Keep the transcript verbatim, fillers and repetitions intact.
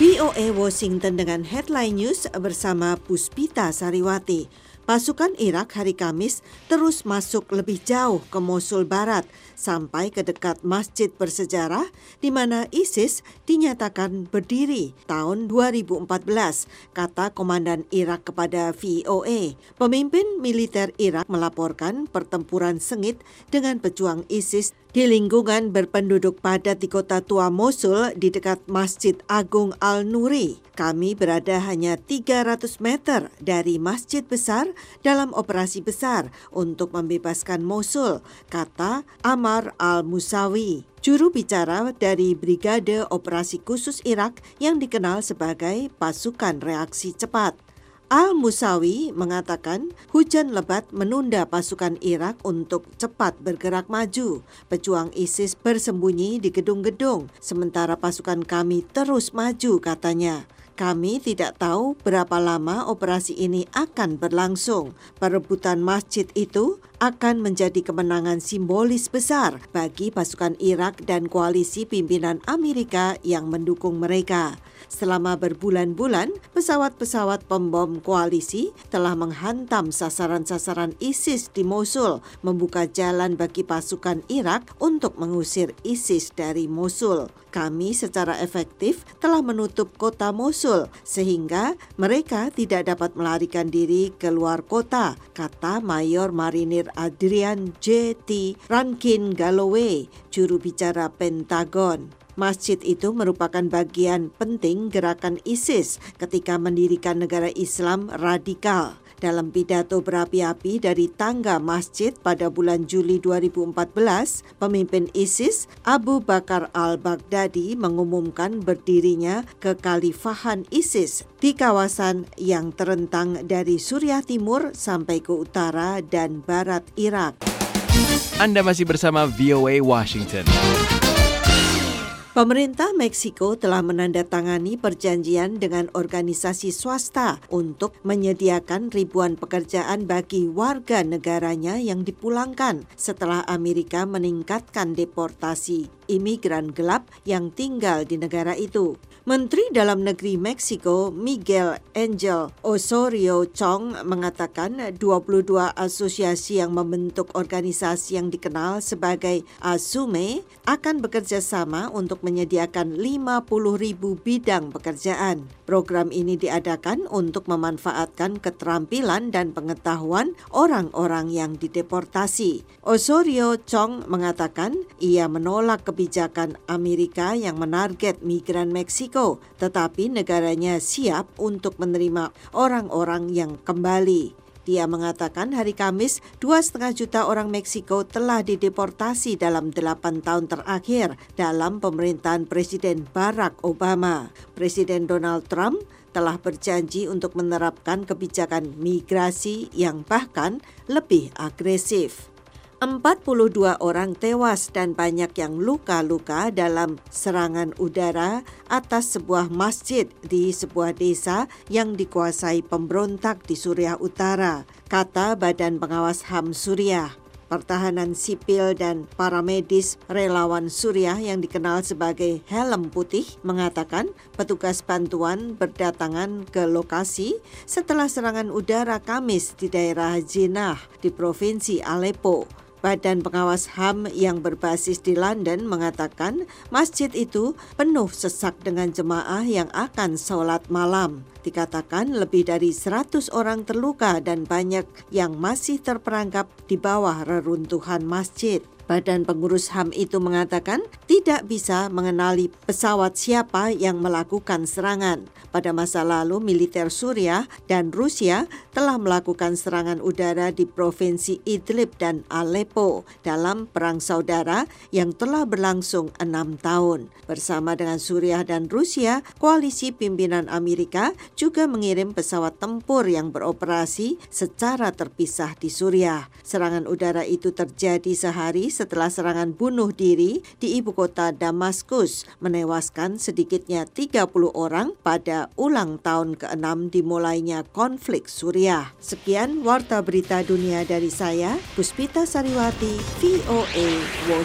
V O A Washington dengan Headline News bersama Puspita Sariwati. Pasukan Irak hari Kamis terus masuk lebih jauh ke Mosul Barat sampai ke dekat masjid bersejarah di mana ISIS dinyatakan berdiri tahun dua ribu empat belas, kata Komandan Irak kepada V O A. Pemimpin militer Irak melaporkan pertempuran sengit dengan pejuang ISIS di lingkungan berpenduduk padat di kota tua Mosul di dekat Masjid Agung Al-Nuri. Kami berada hanya tiga ratus meter dari masjid besar dalam operasi besar untuk membebaskan Mosul, kata Ammar Al-Musawi, juru bicara dari Brigade Operasi Khusus Irak yang dikenal sebagai Pasukan Reaksi Cepat. Al-Musawi mengatakan hujan lebat menunda pasukan Irak untuk cepat bergerak maju. Pejuang ISIS bersembunyi di gedung-gedung, sementara pasukan kami terus maju, katanya. Kami tidak tahu berapa lama operasi ini akan berlangsung. Perebutan masjid itu akan menjadi kemenangan simbolis besar bagi pasukan Irak dan koalisi pimpinan Amerika yang mendukung mereka. Selama berbulan-bulan, pesawat-pesawat pembom koalisi telah menghantam sasaran-sasaran ISIS di Mosul, membuka jalan bagi pasukan Irak untuk mengusir ISIS dari Mosul. Kami secara efektif telah menutup kota Mosul sehingga mereka tidak dapat melarikan diri ke luar kota, kata Mayor Marinir Adrian J T Rankin Galloway, juru bicara Pentagon. Masjid itu merupakan bagian penting gerakan ISIS ketika mendirikan negara Islam radikal. Dalam pidato berapi-api dari tangga masjid pada bulan Juli dua ribu empat belas, pemimpin ISIS Abu Bakar al-Baghdadi mengumumkan berdirinya kekhalifahan ISIS di kawasan yang terentang dari Suriah Timur sampai ke utara dan barat Irak. Anda masih bersama V O A Washington. Pemerintah Meksiko telah menandatangani perjanjian dengan organisasi swasta untuk menyediakan ribuan pekerjaan bagi warga negaranya yang dipulangkan setelah Amerika meningkatkan deportasi imigran gelap yang tinggal di negara itu. Menteri Dalam Negeri Meksiko Miguel Angel Osorio Chong mengatakan dua puluh dua asosiasi yang membentuk organisasi yang dikenal sebagai ASUME akan bekerja sama untuk menyediakan lima puluh ribu bidang pekerjaan. Program ini diadakan untuk memanfaatkan keterampilan dan pengetahuan orang-orang yang dideportasi. Osorio Chong mengatakan ia menolak kebijakan Amerika yang menarget migran Meksiko, tetapi negaranya siap untuk menerima orang-orang yang kembali. Dia mengatakan hari Kamis dua setengah juta orang Meksiko telah dideportasi dalam delapan tahun terakhir dalam pemerintahan Presiden Barack Obama. Presiden Donald Trump telah berjanji untuk menerapkan kebijakan migrasi yang bahkan lebih agresif. empat puluh dua orang tewas dan banyak yang luka-luka dalam serangan udara atas sebuah masjid di sebuah desa yang dikuasai pemberontak di Suriah Utara, kata Badan Pengawas H A M Suriah. Pertahanan sipil dan para medis relawan Suriah yang dikenal sebagai Helm Putih mengatakan petugas bantuan berdatangan ke lokasi setelah serangan udara Kamis di daerah Jinah di Provinsi Aleppo. Badan Pengawas H A M yang berbasis di London mengatakan masjid itu penuh sesak dengan jemaah yang akan sholat malam. Dikatakan lebih dari seratus orang terluka dan banyak yang masih terperangkap di bawah reruntuhan masjid. Badan pengurus H A M itu mengatakan tidak bisa mengenali pesawat siapa yang melakukan serangan. Pada masa lalu, militer Suriah dan Rusia telah melakukan serangan udara di Provinsi Idlib dan Aleppo dalam perang saudara yang telah berlangsung enam tahun. Bersama dengan Suriah dan Rusia, koalisi pimpinan Amerika juga mengirim pesawat tempur yang beroperasi secara terpisah di Suriah. Serangan udara itu terjadi sehari setelah serangan bunuh diri di ibu kota Damaskus, menewaskan sedikitnya tiga puluh orang pada ulang tahun keenam dimulainya konflik Suriah. Sekian Warta Berita Dunia dari saya, Puspita Sariwati, V O A Washington.